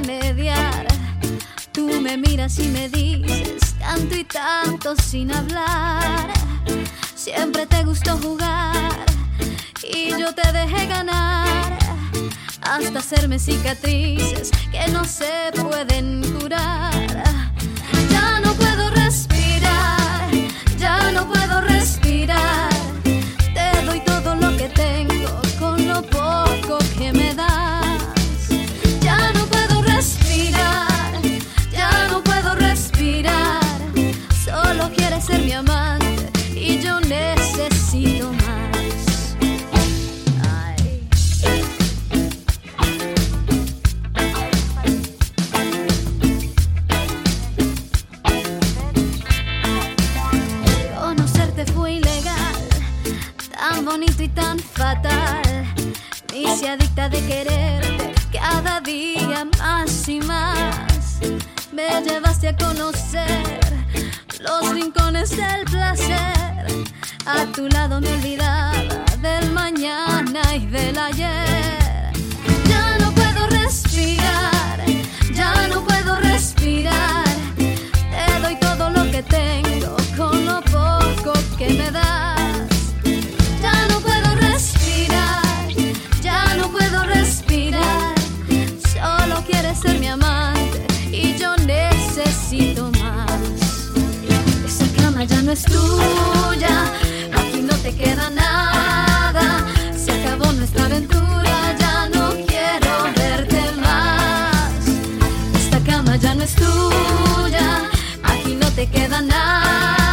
remediar. Tú me miras y me dices tanto y tanto sin hablar. Siempre te gustó jugar y yo te dejé ganar, hasta hacerme cicatrices que no se pueden curar. Ya no puedo respirar, ya no puedo respirar. Te doy todo lo que tengo con lo poco que me das. Ya no puedo respirar, ya no puedo respirar. Solo quieres ser mi amante y yo necesito más. Bonito y tan fatal. Me hice adicta de quererte cada día más y más. Me llevaste a conocer los rincones del placer. A tu lado me olvidaba del mañana y del ayer. Ya no puedo respirar, ya no puedo respirar. Te doy todo lo que tengo con lo poco que me das. Quieres ser mi amante y yo necesito más. Esa cama ya no es tuya, aquí no te queda nada. Se acabó nuestra aventura, ya no quiero verte más. Esta cama ya no es tuya, aquí no te queda nada.